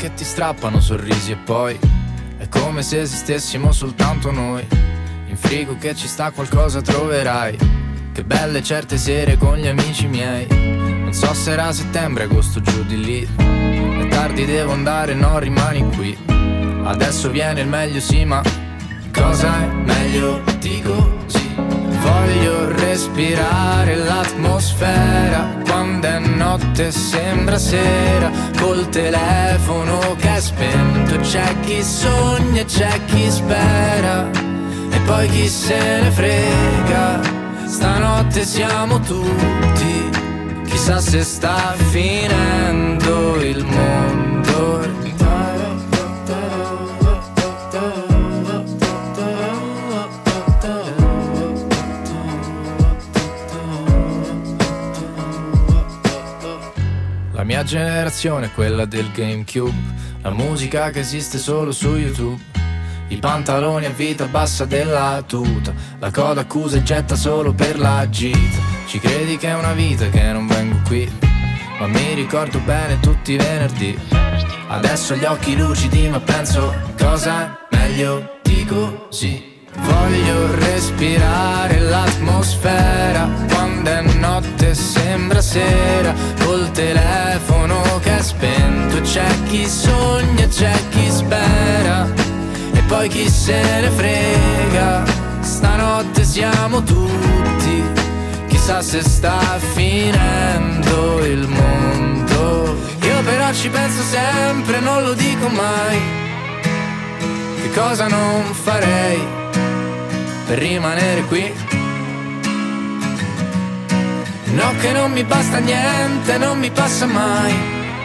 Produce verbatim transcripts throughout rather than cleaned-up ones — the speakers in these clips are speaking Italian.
che ti strappano sorrisi e poi è come se esistessimo soltanto noi. In frigo che ci sta qualcosa troverai. Che belle certe sere con gli amici miei. Non so se era settembre, agosto, giù di lì. È tardi, devo andare, no, rimani qui. Adesso viene il meglio, sì, ma cosa è meglio di così? Voglio respirare l'atmosfera quando è notte sembra sera, col telefono che è spento. C'è chi sogna e c'è chi spera e poi chi se ne frega. Stanotte siamo tutti, chissà se sta finendo il mondo. La mia generazione è quella del GameCube, la musica che esiste solo su YouTube, i pantaloni a vita bassa della tuta, la coda accusa e getta solo per la gita. Ci credi che è una vita che non vengo qui, ma mi ricordo bene tutti i venerdì. Adesso ho gli occhi lucidi ma penso cosa è meglio di così. Voglio respirare l'atmosfera quando è notte sembra sera, col telefono che è spento. C'è chi sogna, c'è chi spera e poi chi se ne frega. Stanotte siamo tutti, chissà se sta finendo il mondo. Io però ci penso sempre, non lo dico mai, che cosa non farei per rimanere qui. No, che non mi basta niente, non mi passa mai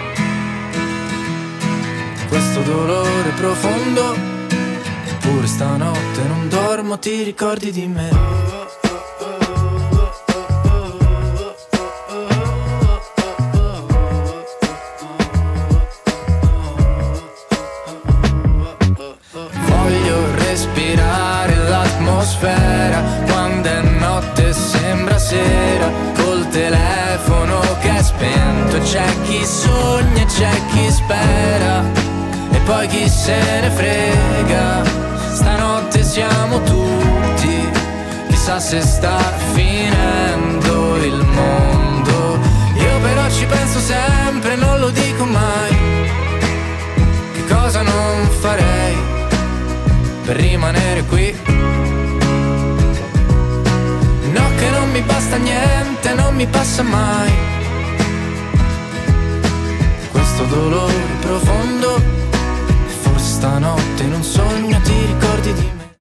questo dolore profondo. Pure stanotte non dormo, ti ricordi di me. Quando è notte sembra sera, col telefono che è spento. C'è chi sogna e c'è chi spera e poi chi se ne frega. Stanotte siamo tutti, chissà se sta finendo il mondo. Io però ci penso sempre, non lo dico mai, che cosa non farei per rimanere qui. No, che non mi basta niente, non mi passa mai questo dolore profondo.